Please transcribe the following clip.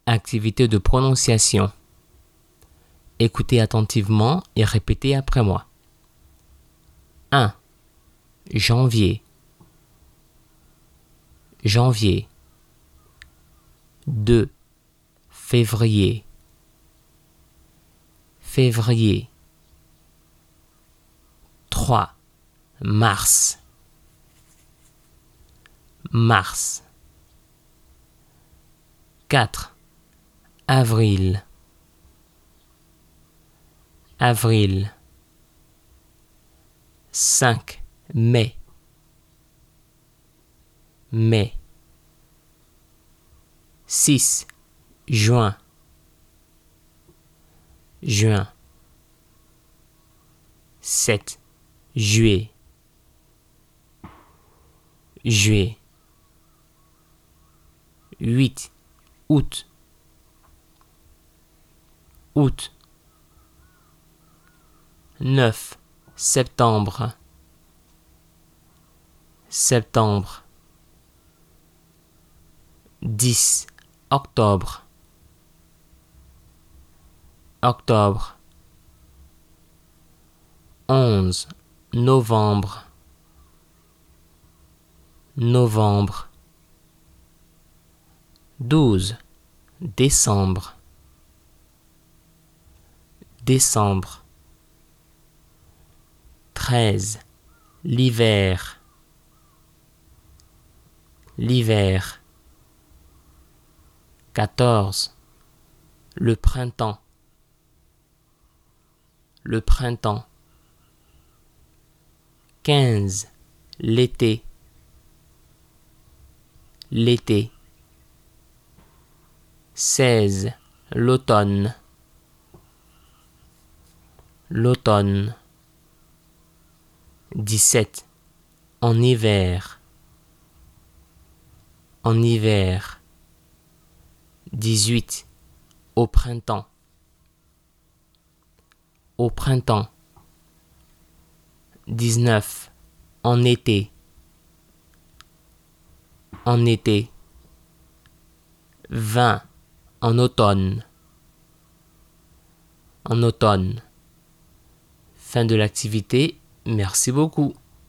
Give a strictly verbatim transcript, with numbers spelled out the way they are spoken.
Activité de prononciation. Écoutez attentivement et répétez après moi. un. Janvier. Janvier. deux. Février. Février. trois. Mars. Mars. quatre. Avril. Avril. cinq. Mai. Mai. six. Juin. Juin. sept. Juillet. Juillet. huit. Août. Août. neuf. Septembre. Septembre. dix. Octobre. Octobre. onze. Novembre. Novembre. douze. Décembre. Décembre. treize. L'hiver. L'hiver. quatorze. Le printemps. Le printemps. quinze. L'été. L'été. seize. L'automne. L'automne. dix-sept. En hiver. En hiver. dix-huit. Au printemps. Au printemps. dix-neuf. En été. En été. vingt. En automne. En automne. Fin de l'activité. Merci beaucoup.